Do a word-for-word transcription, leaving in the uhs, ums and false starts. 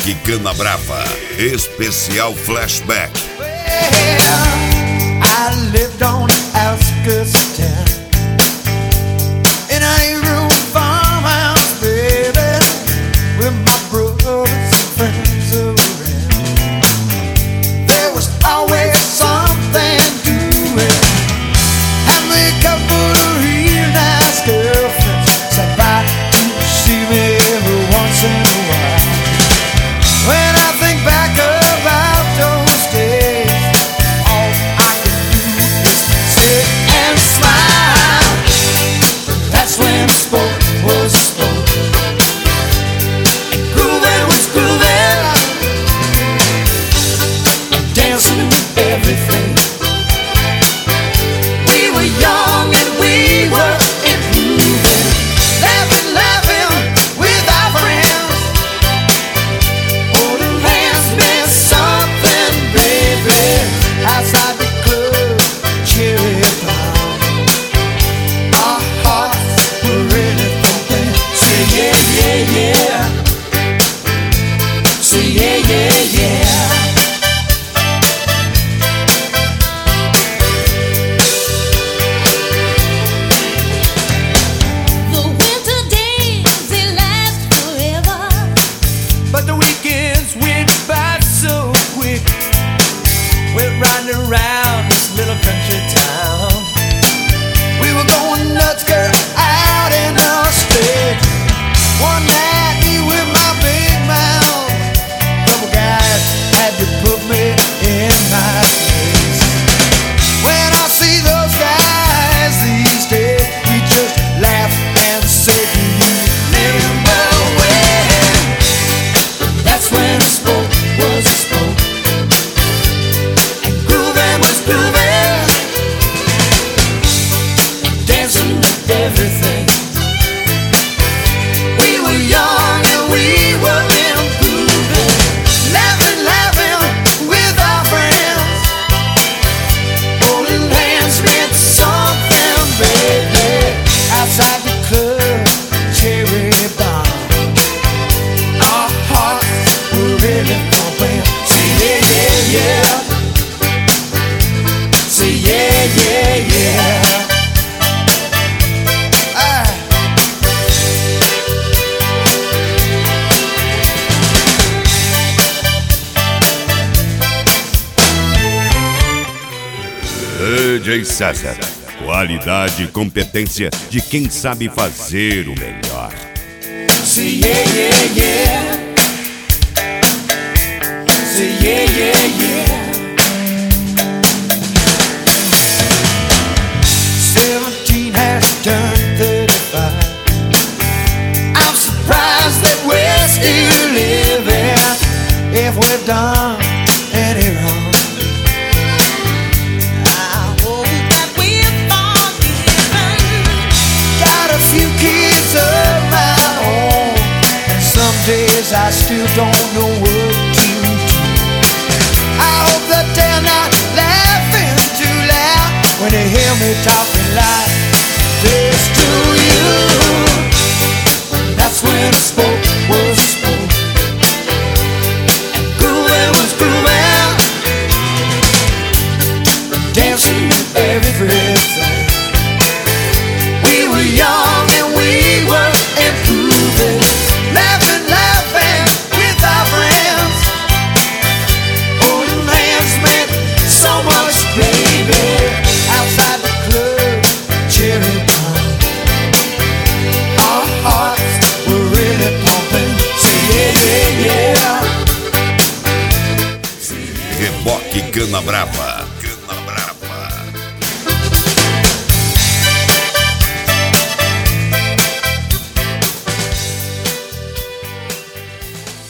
Reboque Cana Brava, especial flashback. Well, I lived on the outskirts of town, in a eight-room farmhouse, baby, with my brothers and friends around. There was always something doing, had me a couple of real nice girlfriends sat by to see me every once in a while. When I think back about those days, all I can do is sit and smile. That's when sport was sport, and grooving was grooving, and dancing with everything. We were young and we were improving, laughing, laughing with our friends. Holding hands meant something, baby, outside the club, cherry bomb. Our hearts were really thumping. Say yeah, yeah, yeah. Say yeah, yeah, yeah. The winter days, they last forever. But the weekends went by so quick. We're riding around this little country town. We were going nuts, girl, out in the state. One night, me with my big mouth, couple guys had to put me in my place. When I see those guys these days, we just laugh and say, do you remember when? That's when sport was sport, and grooving was grooving, dancing with everything. We were young and we were improving, laughing, laughing with our friends. Holding hands meant something, baby, outside the club, cherry bomb. Our hearts were really pumping. Say yeah, yeah, yeah. Say yeah, yeah, yeah. Ah. D J César, qualidade e competência de quem sabe fazer o melhor. Say yeah, yeah, yeah. Say yeah, yeah, yeah. Seventeen has turned thirty-five. I'm surprised that we're still living, if we've done any wrong. I hope that we're forgiven. Got a few kids of my own, and some days I still don't know what to do. I hope that they're not laughing too loud when they hear me talking like this to you. That's when a sport was a sport, and grooving was grooving, dancing with everything. We were young and we were improving, laughing, laughing with our friends. Holding hands meant so much, baby, outside the club, cherry bomb. Our hearts were really pumping. Say yeah, yeah, yeah. Reboque Cana Brava.